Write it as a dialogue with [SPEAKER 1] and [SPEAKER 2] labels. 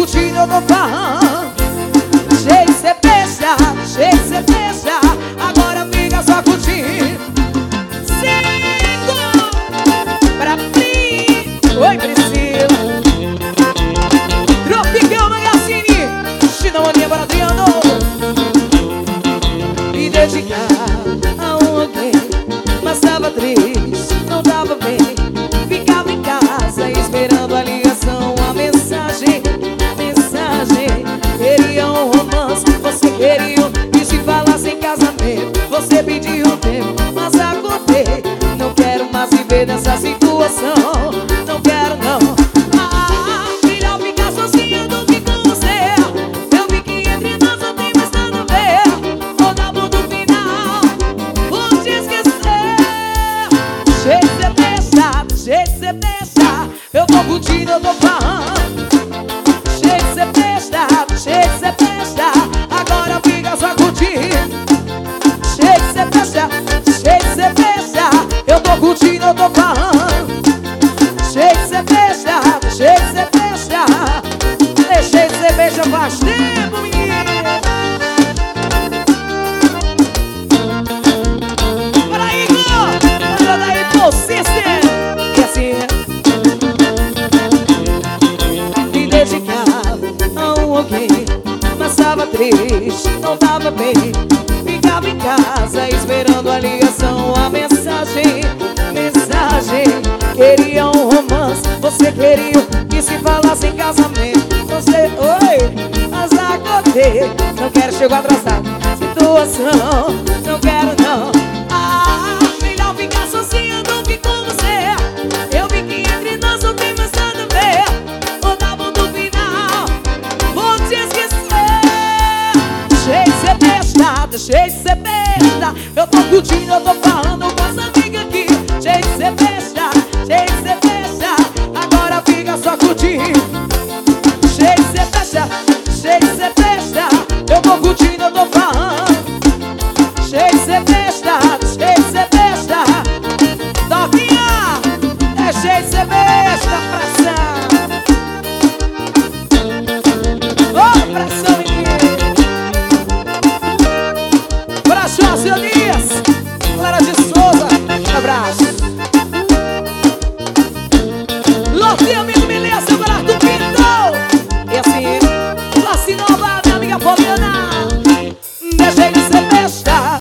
[SPEAKER 1] curtindo, eu tô falando. Cheio de cê fecha, cheio de cê fecha. Agora fica só curtindo. 5 pra mim. Oi, Priscila. Tropicão Magazine. Chinamonia para Adriano. Me dedicar a alguém, mas tava triste, não tava bem. Ficava em casa esperando a ligação, a mensagem. Queria um romance, você queria. E se falasse em casamento, você pediu tempo, mas acordei. Não quero mais viver nessa situação. Não quero não. Melhor ficar sozinha do que com você. Eu vi que entre nós não tem mais nada a ver. Vou dar ponto final, vou te esquecer. Cheio de cê fecha, cheio de cê fecha. Eu tô curtindo, eu tô falando. Cheio de cê fecha, cheio de cê fecha. Agora fica só curtindo. Cheio de cê fecha, cheio de cê fecha. Eu tô curtindo, eu tô falando. Cheio de cê fecha, cheio de cê fecha. Cheio de cê fecha faz tempo, menina. Bora aí, Igor. Bora daí, pô, System. E assim me dedicava a alguém, mas tava triste, não tava bem. Ficava em casa esperando a ligação, a mensagem. Queria um romance, você queria. E se falasse em casamento, você, oi, mas acordei. Não quero chegar atrasado, situação, não quero não. Melhor ficar sozinha do que com você. Eu vi que entre nós não tem mais nada a ver. Vou dar ponto final, vou te esquecer. Cheio de cê fechada, cheio de cê fechada. Eu tô curtindo, eu tô falando com as amigas aqui. Cheio de cê fecha, cheio de cê fecha. Agora fica só curtindo. Cheio de cê fecha, cheio de cê fecha. Eu tô curtindo, eu tô falando. Cheio de cê fecha, cheio de cê fecha. Novinha, é cheio de cê fecha, pressão. Ô, pressão, menino. Pra Josias, Clara de Souza, um abraço.